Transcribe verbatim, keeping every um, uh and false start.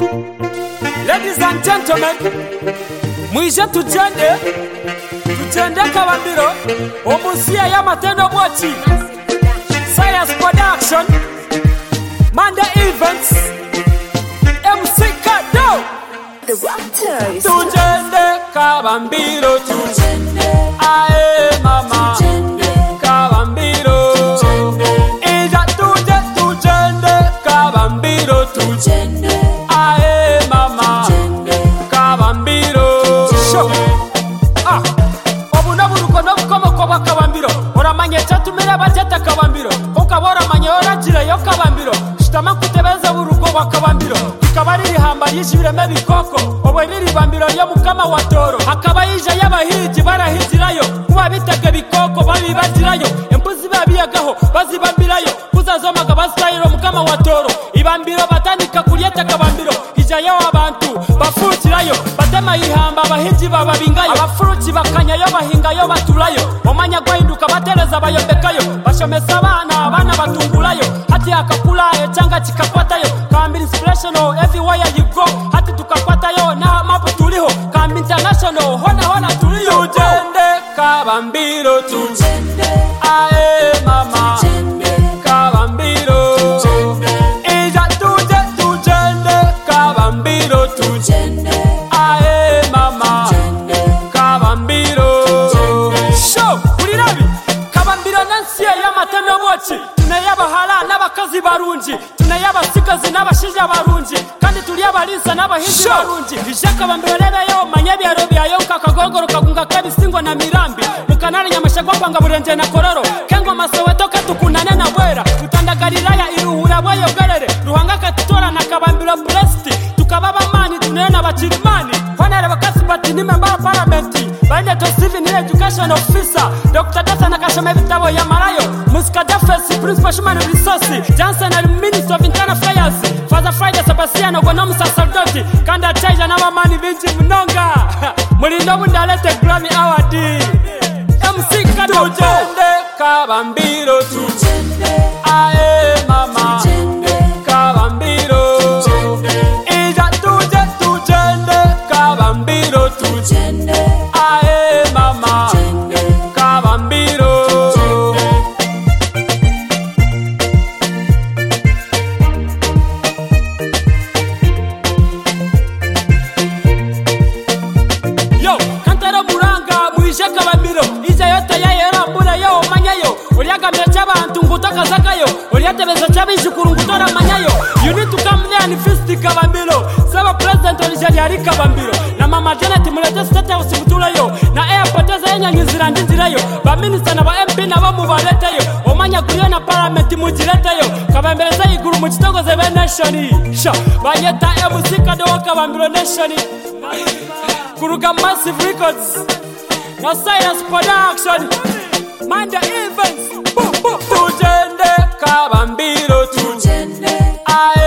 Ladies and gentlemen, mwije tujende tujende kabambiro omusiya y'amatendo bwaki Science Production Manda Events M C Kado The Raptors. Tujende kabambiro tujende ae mama Tujende. kabambiro ija tuje tujende kabambiro tujende ae mama kabambiro Sho. Ah obuna buruko no bukomoko bwa kabambiro oramanye cyatumira bajeta kabambiro ukabora manye oragira yo kabambiro shitama kutebeza buruko bwa kabambiro ikabari rihamba yishireme bikoko obwe riri bambiro yo mukama watoro akaba yije y'abahiji barahizirayo kuba bitege bikoko babi bazirayo empuzi babiyagaho bazibambirayo kuzazoma gabasayiro mukama watoro ibambiro batandika kuryeta kabambiro ijayo abantu bafurukirayo batema ihamba abahiji bababingayo abafuruki bakanyayo bahingayo baturayo omanya gwahinduka batereza bayombekayo bashomesa abana abana batungurayo hati akakulayo cyanga kikakwatayo kambi inspirational everywhere you go hati tukakwatayo na mapu tuliho kambi international hona hona tuliyo tujende kabambiro tujende ae mama kabambiro ija tuje tujende kabambiro tujende ae mama kabambiro Sho urirabi kabambiro nansiya y'amatendo bwaki tunayabahara n'abakazi barunji tunayabasigazi n'abashija barunji kandi turi abarinsa n'abahinzi barunji ishaka bambiro rebeyo manyabyaro byayo kakagogoro kagunga kabisingo na mirambi mukanari nyamashagwa kwanga burenje na kororo kengo masowe toka tukunane na bwera tutandagarira ya iruhura bwayo garere ruhanga katutora na kabambiro blessed tukababa mani tunena bachirimani kwanere bakasi bati ni member parliament bainde to civil education officer Doctor Data nakashome bitabo ya marayo Muska Defense Principal Human Resource Johnson and Minister of Internal Affairs Father Friday Sebastiano Gonomu Sacerdote Kanda Chaija na mamani binti mnonga Mulindo bundalete Grammy Award M C Kado tujende kabambiro tujende ae mama kabambiro ija tuje tujende kabambiro tujende ae mama kabambiro Yo kantara muranga muije kabambiro ija yota yayera mbura yo manyayo ulyagamira cy'abantu ngutaka zakayo ulyatebeza cy'abijukuru ngutora manyayo you need to come there and fist kabambiro saba president olijali ari kabambiro na mama Janet mulete state house mutulayo na airport zanyanyizira ndizirayo ba minister na ba M P na ba mubaleteyo omanya kuriyo na parliament mujireteyo kabambireza iguru mu kitongo ze nation sha bayeta M C Kado kabambiro nation kuruga Massive Records na Science Production Manda Events Tujende kabambiro tujende ae